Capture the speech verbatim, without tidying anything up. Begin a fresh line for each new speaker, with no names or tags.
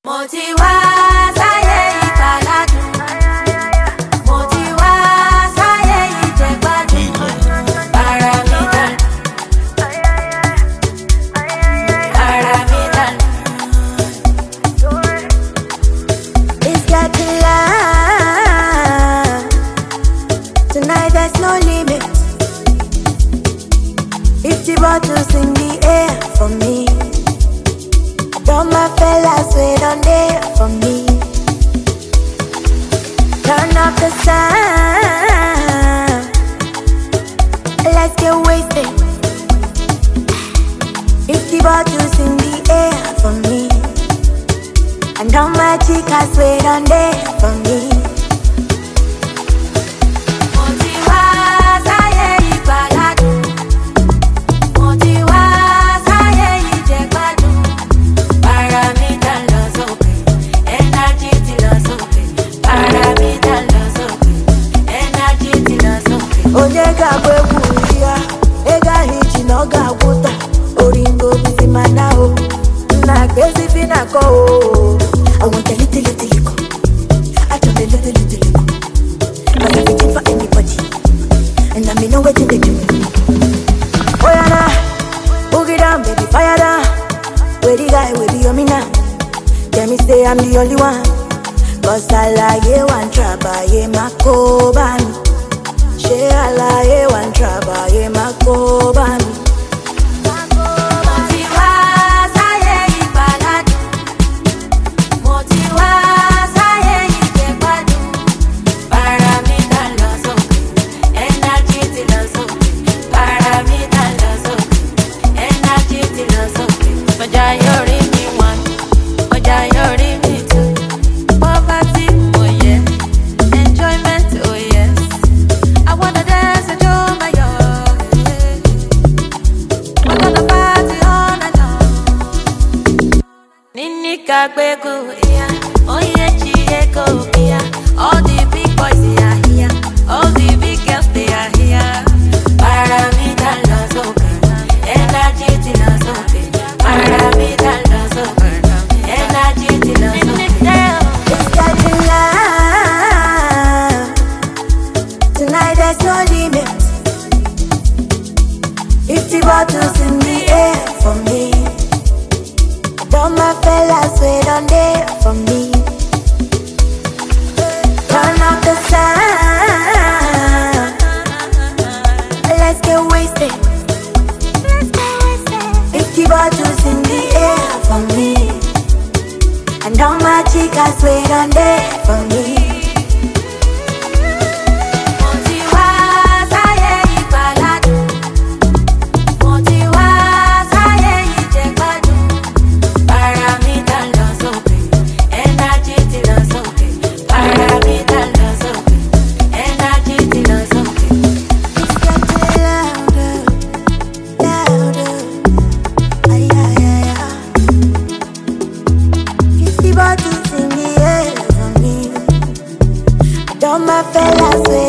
Mo ti wá sáyé ìgbàládùn. Mo ti wá sáyé ìjẹ̀gbádùn. Ara mi dànù. Ara mi dànù.
It's getting loud. Tonight there's no limit. Fifty bottles in the air for me. All my fellas wait on there for me. Turn up the sound. Let's get wasted. Fifty bottles in the air for me. And all my chicas wait on there for me.
Mo ti wá sáyé ìgbàládùn. Mo ti wá sáyé ìjẹ̀gbádùn. Para mi dà lọ sókè, energy ti lọ sókè. Para mi dà lọ sókè, energy ti lọ sókè.
Onye ga-agba egwu ya, ego ahụ iji na ọ ga-agwụta. Oringo bizi mana o, nna kezi fi na ko o. I want a little little liquor, I want a little little liquor. But I'm waiting for anybody, and I may know what they do. Oh yeah, nah, boogie down, baby, fire down. Where the guy will be on me now? Tell me say I'm the only one. Cause I like one trouble, yeah, my coban. She I like one trouble, yeah, my coban.
Mo ti wá sáyé ìgbàládùn. Mo ti wá sáyé ìjẹ̀gbádùn. Para mi dà lọ sókè, energy ti lọ sókè. Para mi dà lọ sókè, energy ti lọ sókè. Ọjà yọrí mi one, ọjà yọrí mi two. Poverty, oh yeah. Enjoyment, oh yes. I wanna dance and show my love. We're gonna party all night long. Nini kagbegu, yeah. Oye chieko, yeah. All the big boys they are here. All the big girls they are here. Para mi dà lọ sókè, energy ti lọ sókè. Para mi dà lọ sókè, energy ti lọ sókè.
It's getting loud. Tonight there's no limit. Fifty bottles in the air for me. All my fellas wait on there for me. Turn up the sound. Let's get wasted. Fifty bottles in the air for me. And all my chicas wait on there for me.
Mo ti wá sáyé ìgbàládùn. Mo ti wá sáyé ìjẹ̀gbádùn. Para mi dà lọ sókè, energy ti lọ sókè. Para mi dà lọ sókè, energy ti lọ sókè.
It's getting louder, louder. Ay, ay, ay, ay. Fifty bottles in the air for me. And all my fellas wait